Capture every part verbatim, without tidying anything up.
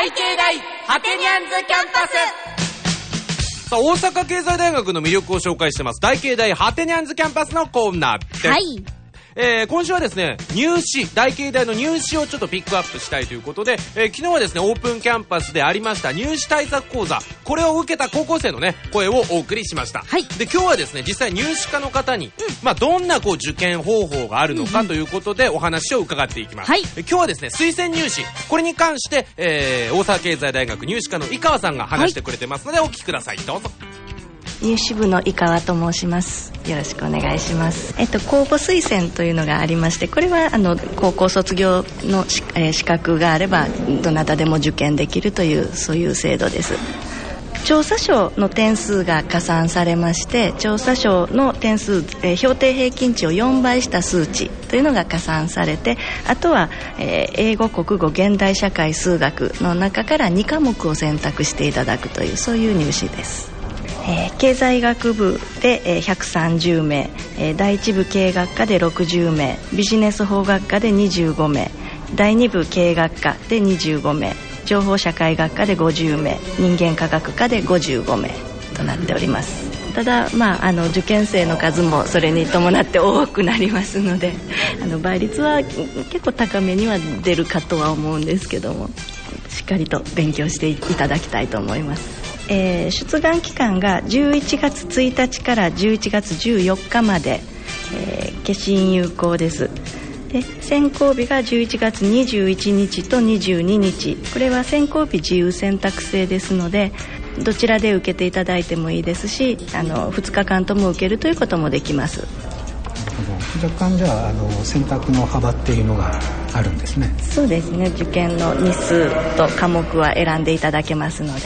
大経大ハテニャンズキャンパス。さあ、大阪経済大学の魅力を紹介してます大経大ハテニャンズキャンパスのコーナーです。 はい、 えー、今週はですね、入試、大経大の入試をちょっとピックアップしたいということで、えー、昨日はですね、オープンキャンパスでありました入試対策講座、これを受けた高校生のね、声をお送りしました。 はい。 で、今日はですね、実際入試家の方に、うん、まあ、どんなこう受験方法があるのかということでお話を伺っていきます。はい。今日はですね、推薦入試、これに関して、えー、大阪経済大学入試科の井川さんが話してくれてますので、はい、お聞きください。どうぞ。 入試部の井川と申します。よろしくお願いします。えっと公募推薦というのがありまして、これはあの高校卒業の、えー、資格があればどなたでも受験できるというそういう制度です。調査書の点数が加算されまして、調査書の点数、えー、標定平均値をよんばいした数値というのが加算されて、あとは、えー、英語、国語、現代社会、数学の中からにかもくを選択していただくというそういう入試です。えー、経済学部で、えー、ひゃくさんじゅうめい、えー、第一部経営学科でろくじゅうめい、ビジネス法学科でにじゅうごめい、だいに部経営学科でにじゅうごめい、情報社会学科でごじゅうめい、人間科学科でごじゅうごめいとなっております。ただ、まあ、あの受験生の数もそれに伴って多くなりますので、あの倍率は結構高めには出るかとは思うんですけども、しっかりと勉強していただきたいと思います。えー、出願期間がじゅういちがつついたちからじゅういちがつじゅうよっかまで、えー、消印有効です。で、選考日がじゅういちがつにじゅういちにちとにじゅうににち、これは選考日自由選択制ですので、どちらで受けていただいてもいいですし、あのふつかかんとも受けるということもできます。 若干じゃあ、あの選択の幅っていうのがあるんですね。 そうですね、受験の日数と科目は選んでいただけますので。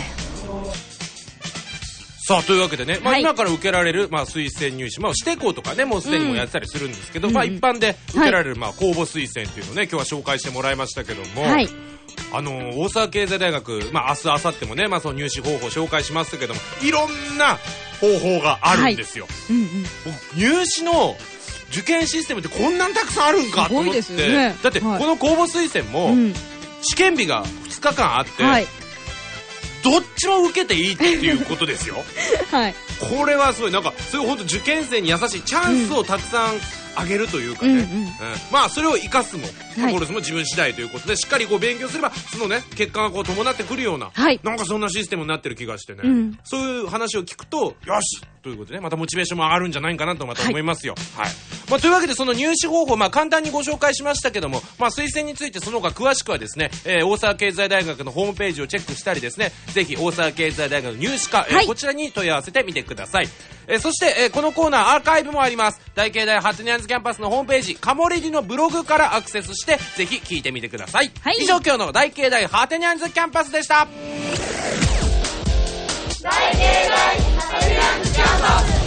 さあ、というわけでね、まあ、 はい、 今から受けられる、まあ、推薦入試、まあ、指定校とかね、もうすでにもやってたりするんですけど、 うん、 まあ、一般で受けられる、 はい、 まあ、公募推薦っていうのをね、今日は紹介してもらいましたけども、 はい、 あのー、大阪経済大学、まあ、明日、明後日もね、まあ、その入試方法を紹介しますけども、いろんな方法があるんですよ。 はい、うんうん、 僕、入試の受験システムってこんなんたくさんあるんかと思って、 すごいですね、 だって、 はい、 この公募推薦も、うん、試験日がふつかかんあって、はい、どっちも受けていいっていうことですよ。 はい、 これはすごい、なんかそういう本当受験生に優しいチャンスをたくさんあげるというかね、うんうんうん、まあそれを生かすもゴルフも自分次第ということで、しっかりこう勉強すればそのね結果がこう伴ってくるような、はい、なんかそんなシステムになってる気がしてね、うん、そういう話を聞くとよしということでね、またモチベーションも上がるんじゃないかなとまた思いますよ。はい、はい、まあ、というわけでその入試方法、まあ、簡単にご紹介しましたけども、まあ、推薦についてその他詳しくはですね、えー、大阪経済大学のホームページをチェックしたりですね、ぜひ大阪経済大学の入試課、えーはい、こちらに問い合わせてみてください。えー、そして、えー、このコーナーアーカイブもあります。大経大ハテニャンズキャンパスのホームページカモレディのブログからアクセスしてぜひ聞いてみてください。はい、以上、今日の大経大ハテニャンズキャンパスでした。大経大ハテニャンズキャンパス。